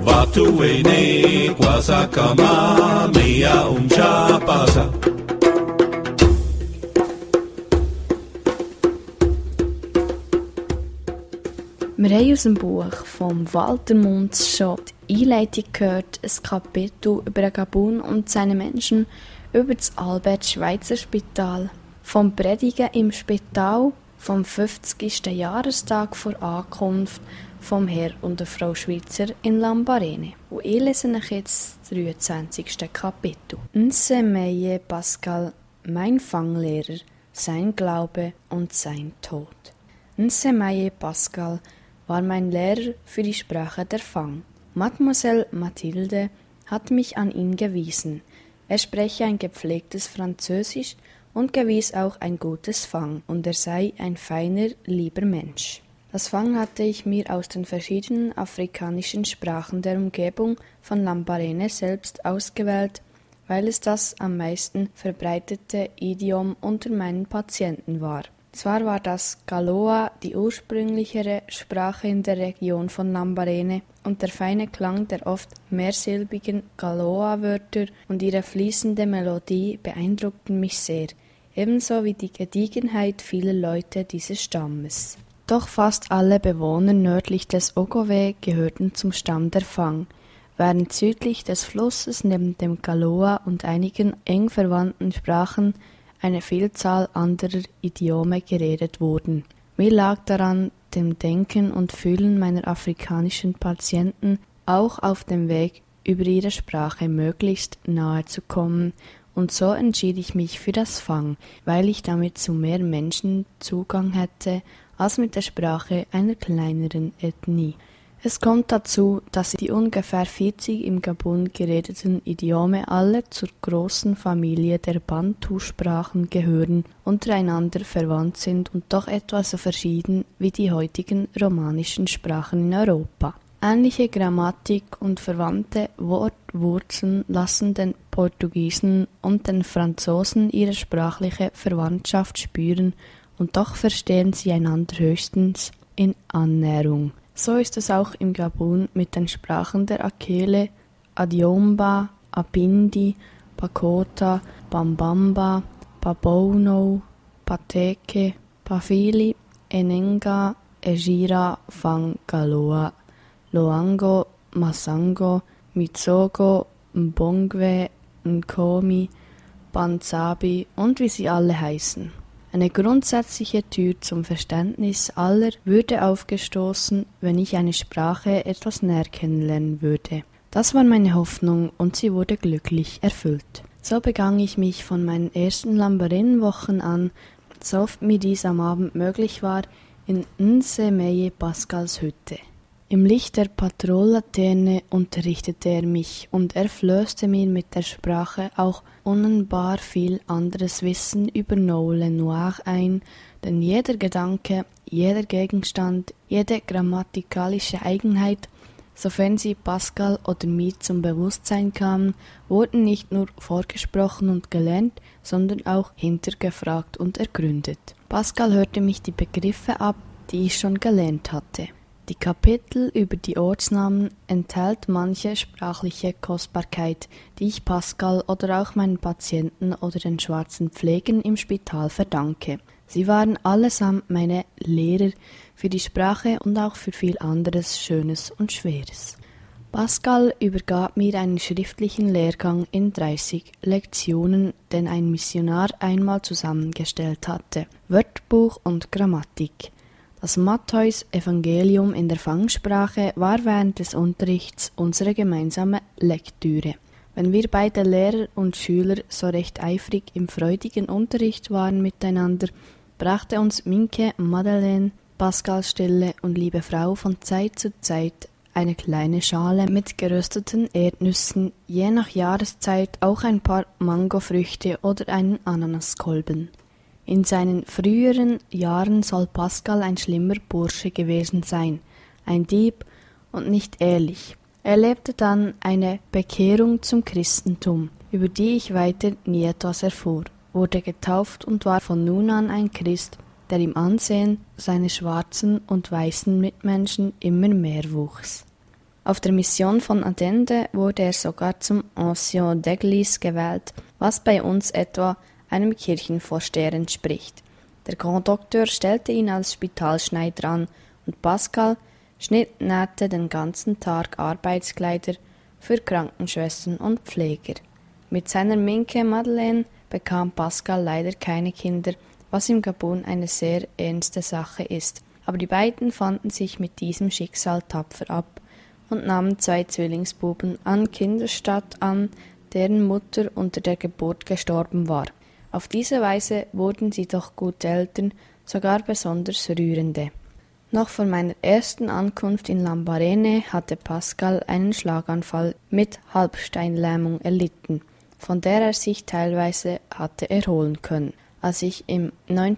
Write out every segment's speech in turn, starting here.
watu wene kwasa kama mea umchapasa. Wir haben aus dem Buch von Walter Muntz schon die Einleitung gehört, ein Kapitel über Gabun und seine Menschen, über das Albert-Schweitzer-Spital, vom Predigen im Spital, vom 50. Jahrestag vor Ankunft vom Herr und der Frau Schweitzer in Lambarene. Und ich lese euch jetzt das 23. Kapitel. Nsemaye Pascal, mein Fanglehrer, sein Glaube und sein Tod. Nsemaye Pascal war mein Lehrer für die Sprache der Fang. Mademoiselle Mathilde hat mich an ihn gewiesen. Er spreche ein gepflegtes Französisch und gewies auch ein gutes Fang, und er sei ein feiner, lieber Mensch. Das Fang hatte ich mir aus den verschiedenen afrikanischen Sprachen der Umgebung von Lambarene selbst ausgewählt, weil es das am meisten verbreitete Idiom unter meinen Patienten war. Zwar war das Galoa die ursprünglichere Sprache in der Region von Lambarene, und der feine Klang der oft mehrsilbigen Galoa-Wörter und ihre fließende Melodie beeindruckten mich sehr, ebenso wie die Gediegenheit vieler Leute dieses Stammes. Doch fast alle Bewohner nördlich des Ogowe gehörten zum Stamm der Fang, während südlich des Flusses neben dem Galoa und einigen eng verwandten Sprachen eine Vielzahl anderer Idiome geredet wurden. Mir lag daran, dem Denken und Fühlen meiner afrikanischen Patienten auch auf dem Weg über ihre Sprache möglichst nahe zu kommen, und so entschied ich mich für das Fang, weil ich damit zu mehr Menschen Zugang hätte als mit der Sprache einer kleineren Ethnie. Es kommt dazu, dass die ungefähr 40 im Gabun geredeten Idiome alle zur großen Familie der Bantu-Sprachen gehören, untereinander verwandt sind und doch etwa so verschieden wie die heutigen romanischen Sprachen in Europa. Ähnliche Grammatik und verwandte Wortwurzeln lassen den Portugiesen und den Franzosen ihre sprachliche Verwandtschaft spüren, und doch verstehen sie einander höchstens in Annäherung. So ist es auch im Gabun mit den Sprachen der Akele, Adiomba, Abindi, Bakota, Bambamba, Babono, Pateke, Pafili, Enenga, Ejira, Fang, Galoa, Loango, Masango, Mitsogo, Mbongwe, Nkomi, Banzabi und wie sie alle heißen. Eine grundsätzliche Tür zum Verständnis aller würde aufgestoßen, wenn ich eine Sprache etwas näher kennenlernen würde. Das war meine Hoffnung, und sie wurde glücklich erfüllt. So begann ich mich von meinen ersten Lambarene-Wochen an, so oft mir dies am Abend möglich war, in Nsemaye Pascals Hütte. Im Licht der Patrouillaterne unterrichtete er mich, und er flößte mir mit der Sprache auch unnennbar viel anderes Wissen über Noule Noir ein, denn jeder Gedanke, jeder Gegenstand, jede grammatikalische Eigenheit, sofern sie Pascal oder mir zum Bewusstsein kamen, wurden nicht nur vorgesprochen und gelernt, sondern auch hintergefragt und ergründet. Pascal hörte mich die Begriffe ab, die ich schon gelernt hatte. Die Kapitel über die Ortsnamen enthält manche sprachliche Kostbarkeit, die ich Pascal oder auch meinen Patienten oder den schwarzen Pflegern im Spital verdanke. Sie waren allesamt meine Lehrer für die Sprache und auch für viel anderes Schönes und Schweres. Pascal übergab mir einen schriftlichen Lehrgang in 30 Lektionen, den ein Missionar einmal zusammengestellt hatte, Wörterbuch und Grammatik. Das Matthäus-Evangelium in der Fangsprache war während des Unterrichts unsere gemeinsame Lektüre. Wenn wir beide Lehrer und Schüler so recht eifrig im freudigen Unterricht waren miteinander, brachte uns Minke, Madeleine, Pascals stille und liebe Frau von Zeit zu Zeit eine kleine Schale mit gerösteten Erdnüssen, je nach Jahreszeit auch ein paar Mangofrüchte oder einen Ananaskolben. In seinen früheren Jahren soll Pascal ein schlimmer Bursche gewesen sein, ein Dieb und nicht ehrlich. Er lebte dann eine Bekehrung zum Christentum, über die ich weiter nie etwas erfuhr, wurde getauft und war von nun an ein Christ, der im Ansehen seiner schwarzen und weißen Mitmenschen immer mehr wuchs. Auf der Mission von Adende wurde er sogar zum Ancien d'Église gewählt, was bei uns etwa einem Kirchenvorsteher entspricht. Der Grand Docteur stellte ihn als Spitalschneider an und Pascal nähte den ganzen Tag Arbeitskleider für Krankenschwestern und Pfleger. Mit seiner Minke Madeleine bekam Pascal leider keine Kinder, was im Gabun eine sehr ernste Sache ist. Aber die beiden fanden sich mit diesem Schicksal tapfer ab und nahmen 2 Zwillingsbuben an Kinderstatt an, deren Mutter unter der Geburt gestorben war. Auf diese Weise wurden sie doch gute Eltern, sogar besonders rührende. Noch vor meiner ersten Ankunft in Lambarene hatte Pascal einen Schlaganfall mit Halbsteinlähmung erlitten, von der er sich teilweise hatte erholen können. Als ich ihm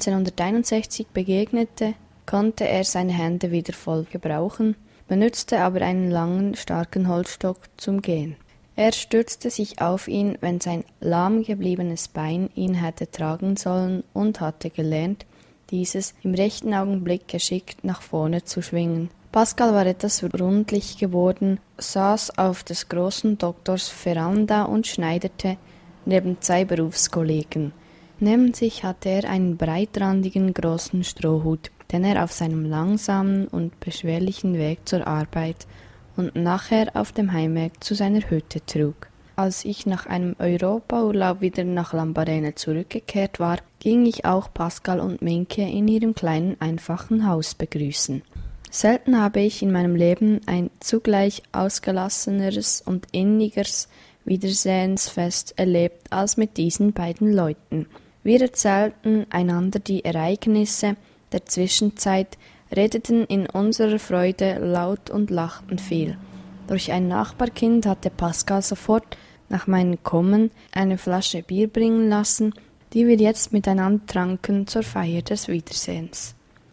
1961 begegnete, konnte er seine Hände wieder voll gebrauchen, benutzte aber einen langen, starken Holzstock zum Gehen. Er stützte sich auf ihn, wenn sein lahm gebliebenes Bein ihn hätte tragen sollen und hatte gelernt, dieses im rechten Augenblick geschickt nach vorne zu schwingen. Pascal war etwas rundlich geworden, saß auf des großen Doktors Veranda und schneiderte neben 2 Berufskollegen. Neben sich hatte er einen breitrandigen großen Strohhut, den er auf seinem langsamen und beschwerlichen Weg zur Arbeit und nachher auf dem Heimweg zu seiner Hütte trug. Als ich nach einem Europaurlaub wieder nach Lambarene zurückgekehrt war, ging ich auch Pascal und Minke in ihrem kleinen, einfachen Haus begrüßen. Selten habe ich in meinem Leben ein zugleich ausgelasseneres und innigeres Wiedersehensfest erlebt als mit diesen beiden Leuten. Wir erzählten einander die Ereignisse der Zwischenzeit, redeten in unserer Freude laut und lachten viel. Durch ein Nachbarkind hatte Pascal sofort nach meinem Kommen eine Flasche Bier bringen lassen, die wir jetzt miteinander tranken zur Feier des Wiedersehens.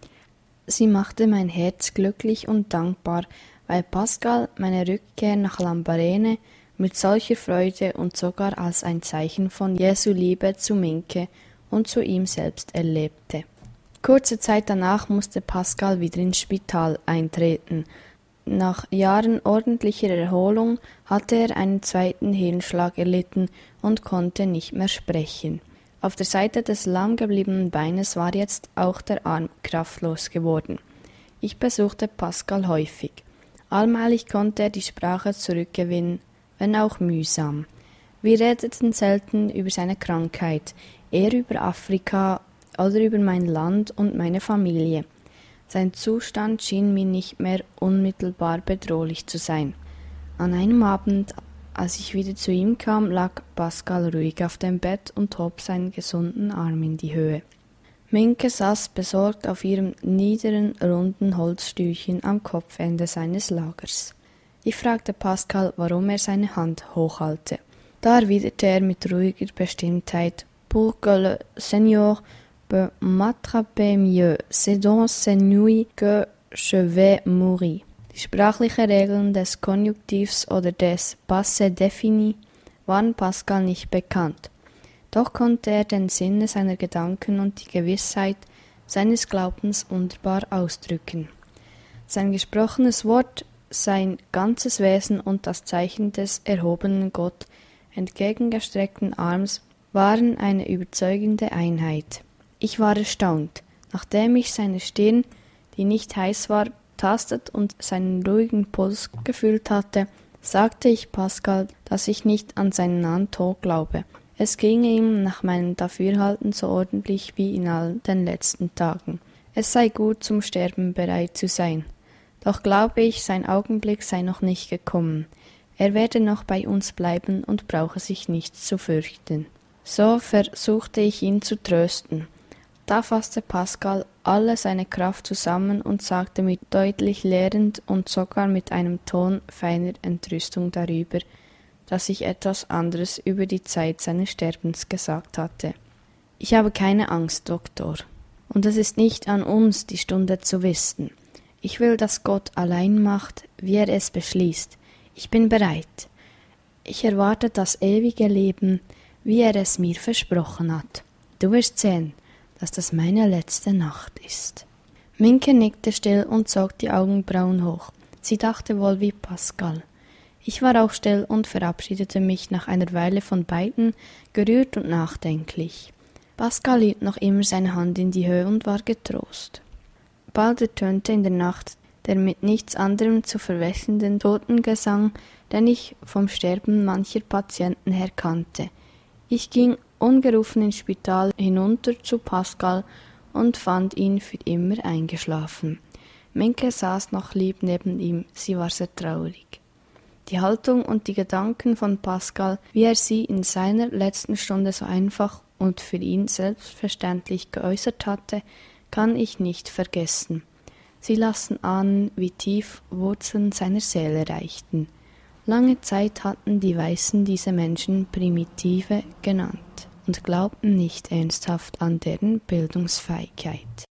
Sie machte mein Herz glücklich und dankbar, weil Pascal meine Rückkehr nach Lambarene mit solcher Freude und sogar als ein Zeichen von Jesu Liebe zu Minke und zu ihm selbst erlebte. Kurze Zeit danach musste Pascal wieder ins Spital eintreten. Nach Jahren ordentlicher Erholung hatte er einen 2. Hirnschlag erlitten und konnte nicht mehr sprechen. Auf der Seite des lahm gebliebenen Beines war jetzt auch der Arm kraftlos geworden. Ich besuchte Pascal häufig. Allmählich konnte er die Sprache zurückgewinnen, wenn auch mühsam. Wir redeten selten über seine Krankheit, eher über Afrika oder über mein Land und meine Familie. Sein Zustand schien mir nicht mehr unmittelbar bedrohlich zu sein. An einem Abend, als ich wieder zu ihm kam, lag Pascal ruhig auf dem Bett und hob seinen gesunden Arm in die Höhe. Minke saß besorgt auf ihrem niederen, runden Holzstühlchen am Kopfende seines Lagers. Ich fragte Pascal, warum er seine Hand hochhalte. Da erwiderte er mit ruhiger Bestimmtheit: Pour que le Seigneur peut m'attraper mieux, c'est dans cette nuit que je vais mourir. Die sprachlichen Regeln des Konjunktivs oder des Passé défini waren Pascal nicht bekannt. Doch konnte er den Sinn seiner Gedanken und die Gewissheit seines Glaubens wunderbar ausdrücken. Sein gesprochenes Wort, sein ganzes Wesen und das Zeichen des erhobenen Gott entgegengestreckten Arms waren eine überzeugende Einheit. Ich war erstaunt. Nachdem ich seine Stirn, die nicht heiß war, tastet und seinen ruhigen Puls gefühlt hatte, sagte ich Pascal, dass ich nicht an seinen nahen Tod glaube. Es ging ihm nach meinem Dafürhalten so ordentlich wie in all den letzten Tagen. Es sei gut, zum Sterben bereit zu sein. Doch glaube ich, sein Augenblick sei noch nicht gekommen. Er werde noch bei uns bleiben und brauche sich nichts zu fürchten. So versuchte ich ihn zu trösten. Da fasste Pascal alle seine Kraft zusammen und sagte mir deutlich lehrend und sogar mit einem Ton feiner Entrüstung darüber, dass ich etwas anderes über die Zeit seines Sterbens gesagt hatte. Ich habe keine Angst, Doktor, und es ist nicht an uns, die Stunde zu wissen. Ich will, dass Gott allein macht, wie er es beschließt. Ich bin bereit. Ich erwarte das ewige Leben, wie er es mir versprochen hat. Du wirst sehen, dass das meine letzte Nacht ist. Minke nickte still und zog die Augenbrauen hoch. Sie dachte wohl wie Pascal. Ich war auch still und verabschiedete mich nach einer Weile von beiden, gerührt und nachdenklich. Pascal hielt noch immer seine Hand in die Höhe und war getrost. Bald ertönte in der Nacht der mit nichts anderem zu verwechselnden Totengesang, den ich vom Sterben mancher Patienten her kannte. Ich ging ungerufen ins Spital hinunter zu Pascal und fand ihn für immer eingeschlafen. Minke saß noch lieb neben ihm, sie war sehr traurig. Die Haltung und die Gedanken von Pascal, wie er sie in seiner letzten Stunde so einfach und für ihn selbstverständlich geäußert hatte, kann ich nicht vergessen. Sie lassen ahnen, wie tief Wurzeln seiner Seele reichten. Lange Zeit hatten die Weißen diese Menschen Primitive genannt und glaubten nicht ernsthaft an deren Bildungsfähigkeit.